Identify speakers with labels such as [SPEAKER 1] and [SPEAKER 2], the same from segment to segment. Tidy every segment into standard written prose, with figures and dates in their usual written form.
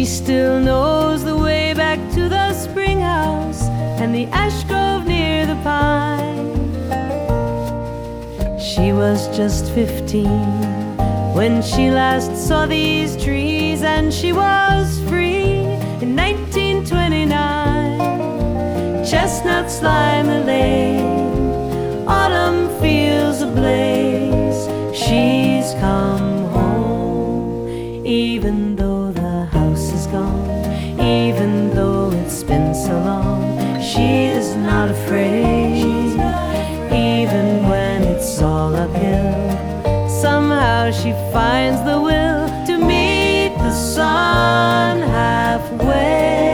[SPEAKER 1] She still knows the way back to the spring house and the ash grove near the pine. She was just 15 when she last saw these trees, and she was free in 1929. Chestnuts line the lane, autumn fields ablaze. She's come home, even though the house is gone, even though it's been so long. She is not afraid, even when it's all uphill. Somehow she finds the will to meet the sun halfway.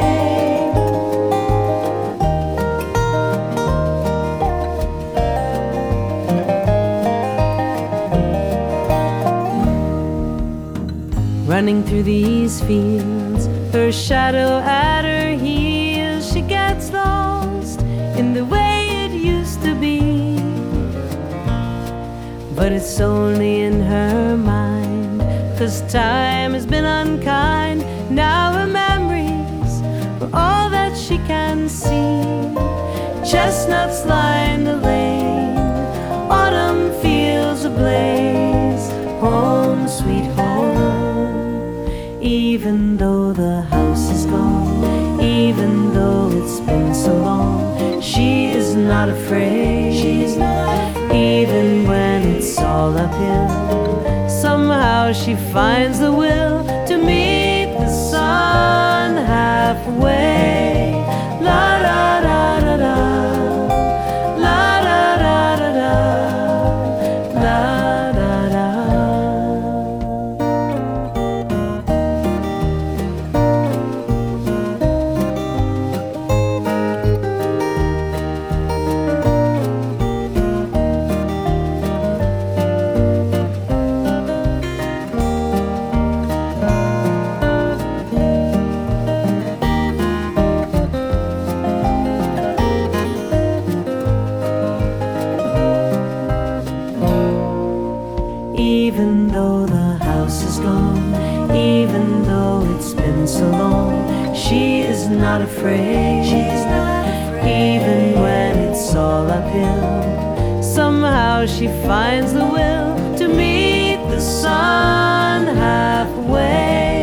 [SPEAKER 1] Running through these fields, her shadow at her heels, she gets lost in the way it used to be. But it's only in her mind, 'cause time has been unkind. Now her memories are all that she can see. Chestnuts line the lane, autumn fields ablaze. Home, sweet home, even though the house is gone, even though it's been so long. She is not afraid, even when it's all uphill. Somehow she finds the will to meet the sun halfway. La da da da da, la da da da da, la da da. Even though the house is gone, even though it's been so long, she is not afraid, even when it's all uphill. Somehow she finds the will to meet the sun halfway.